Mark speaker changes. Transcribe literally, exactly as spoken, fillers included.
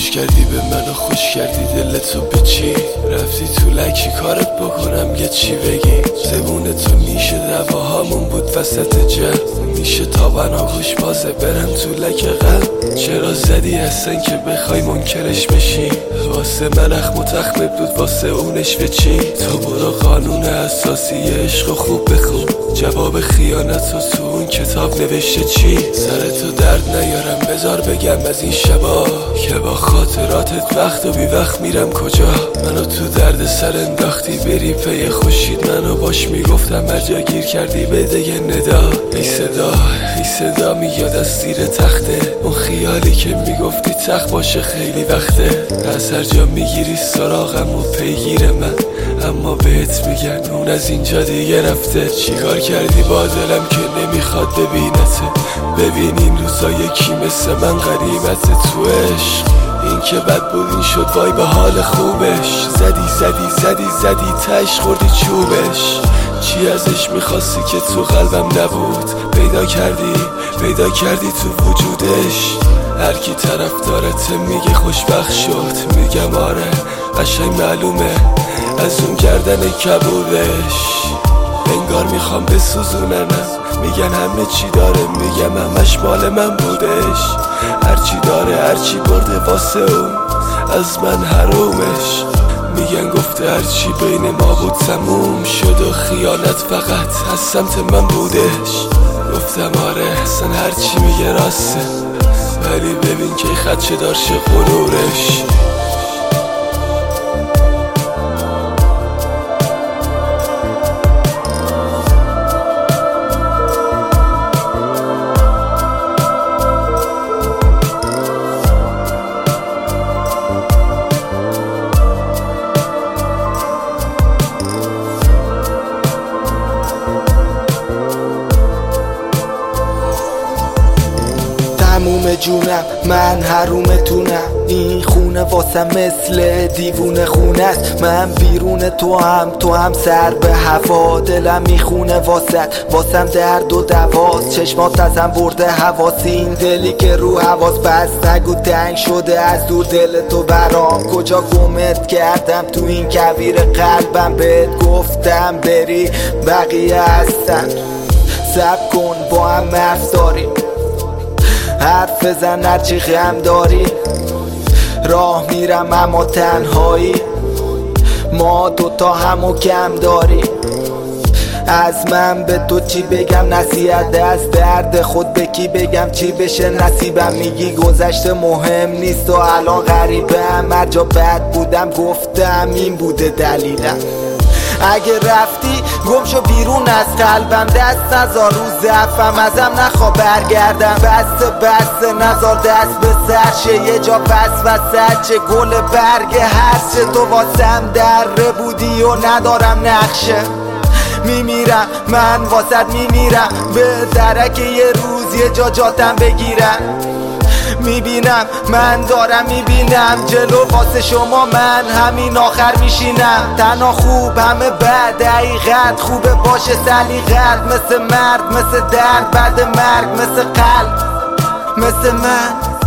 Speaker 1: خوش کردی به منو، خوش کردی دلتو به چی رفتی تو لکی کارت بکنم یه چی بگی. زبون تو میشه دواهامون بود وسط جب، میشه تا بناگوش بازه برم تو لک غم. چرا زدی هستن که بخوای منکرش بشی؟ واسه من اخم و تخم بود واسه اونش به چی؟ تو برو قانون اساسی عشق خوب بخون، جواب خیانت رو تو اون کتاب نوشته چی؟ سرتو درد نیارم بذار بگم از این شبا که با خاطراتت وقت و بی وقت میرم کجا. منو تو درد سر انداختی بری پی خوشید، منو باش میگفتم هرجا گیر کردی بده یه ندا. ای صدا ای صدا میاد از زیر تخته، اون خیالی که میگفتی تخت باشه خیلی وقته. از هر جا میگیری سراغم و پیگیر من، اما بهت میگن اون از اینجا دیگه رفته. چیکار کردی با دلم که نمیخواد ببینته؟ ببین این روزا یکی مثل من غریبت تو عشق. این که بد بود این شد وای به حال خوبش. زدی زدی زدی زدی تش خوردی چوبش. چی ازش میخواستی که تو قلبم نبود؟ پیدا کردی پیدا کردی تو وجودش. هر کی طرف دارته میگه خوشبخت شد، میگم آره قشنگ معلومه از اون گردن کبودش. انگار میخوام بسوزوننم، میگن همه چی داره، میگم همش مال من بودش. هرچی داره هرچی برده واسه اون از من حرومش. میگن گفته هرچی بین ما بود تموم شد و خیانت فقط از سمت من بودش. گفتم آره اصلا هرچی میگه راسته، ولی ببین که خدشه دارشه غرورش.
Speaker 2: تموم جونم من حرومتونم، این خونه واسم مثل دیوونه خونه است. من بیرون تو هم تو هم سر به هوا، دلم میخونه واسط واسم درد و دواست. چشمات ازم برده حواس، این دلی که رو حواس بست نگو تنگ شده از دور دل تو برام. کجا گمت کردم تو این کویر قلبم؟ بهت گفتم بری بقیه هستن. صبر کن با هم حرف داریم، حرف بزن هرچی غم داری. راه میرم اما تنهایی، ما دوتا همو کم داری. از من به تو چی بگم؟ نصیحت از درد خود به کی بگم؟ چی بشه نصیبم؟ میگی گذشته مهم نیست و الان غریبم. هر جا بد بودم گفتم این بوده دلیلم. اگه رفتی گم شو بیرون از قلبم، دست نزار رو ضعفم ازم نخوا برگردم. بسته بسته نزار دست به سرشه، یه جا پس وسط چه گل برگ هرچه. تو واسم دره بودی و ندارم نقشه، میمیرم من واسد میمیرم. به درک یه روز یه جا جاتم بگیرم. میبینم من دارم میبینم جلو واسه شما من همین آخر میشینم. تنها خوب همه بد، حقیقت خوبه باشه سلیقت. مثل مرد مثل درد بعد مرگ، مثل قلب مثل من.